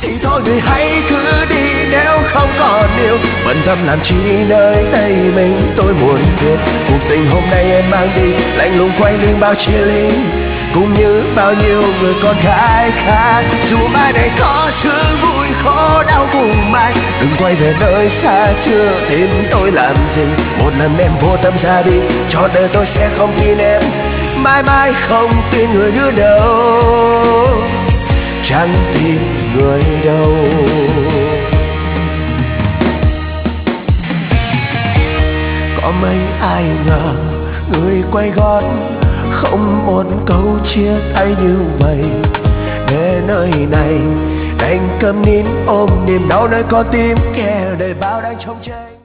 thì thôi người hãy cứ đi, nếu không còn yêu bận tâm làm chi nơi đây mình. Tôi muốn biết cuộc tình hôm nay em mang đi, lạnh lùng quay lưng bao chia ly, cũng như bao nhiêu người con gái khác. Dù mai này có sướng vui khó đau cùng mai, đừng quay về nơi xa chưa tìm tôi làm gì. Một lần em vô tâm ra đi, cho đời tôi sẽ không tin em, mãi mãi không tin người nữa đâu, chẳng tin người đâu. Có mấy ai ngờ người quay gót không một câu chia tay như vậy. Để nơi này đành câm nín ôm niềm đau nơi con tim kẻ đời bao đang trông tranh.